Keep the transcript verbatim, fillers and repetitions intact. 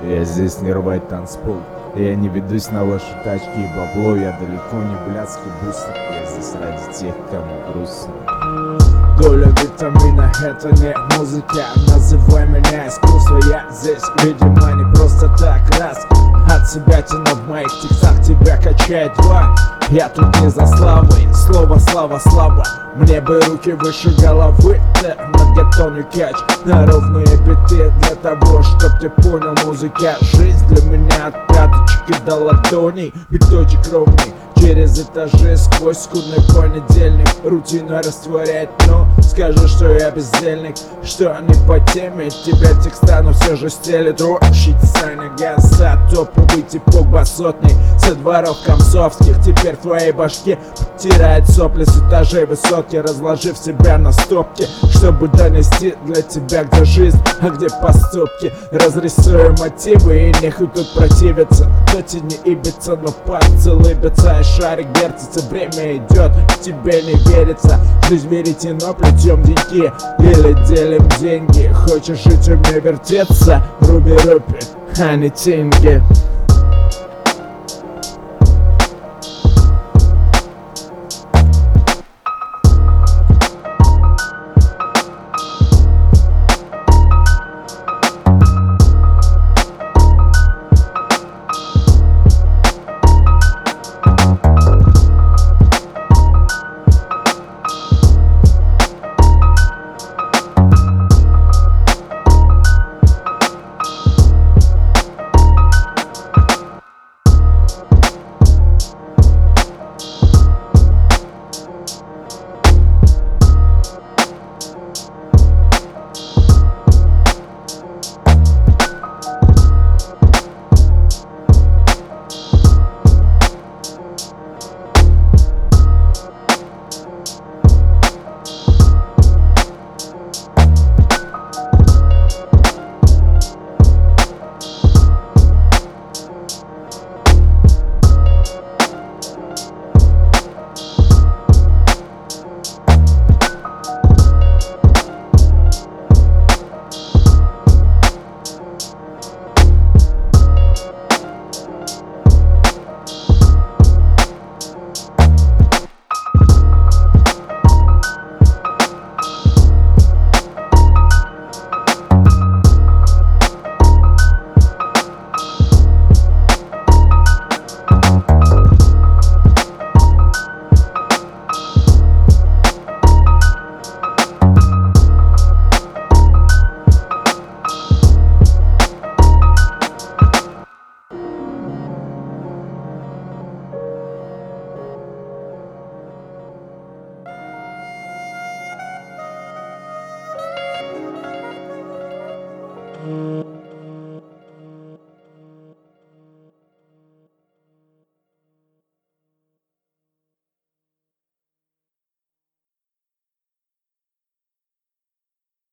Я здесь не рвать танцпол. Я не ведусь на ваши тачки и бабло. Я далеко не блядский бустер. Я здесь ради тех, кому грустно. Доля витамина — это не музыка. Называй меня искусство. Я здесь, видимо, не просто так. Раз от себя тяну в моих текстах, тебя качает два. Я тут не за славой, слово слава слабо. Мне бы руки выше головы, да, многотонный кач на ровные биты. Для того, чтоб ты понял, музыка — жизнь для меня от пяточки до ладоней. Биточек ровный через этажи, сквозь скудный понедельник. Рутину растворяет, но скажу, что я бездельник, что не по теме. Тебя текста, но все же стелит. Рощить Саня Газа, топовый типок басотный со дворов комсовских. Теперь в твоей башке подтирает сопли с этажей высотки, разложив себя на стопки, чтобы донести для тебя, где жизнь, а где поступки. Разрисую мотивы, и нехуй тут противиться. До тени и биться, но пальцы лыбятся, и шарик вертится. Время идет, тебе не верится. Жизнь веретено, плетем деньги или делим деньги. Хочешь жить, умей вертеться, руби рупи, а не тинги.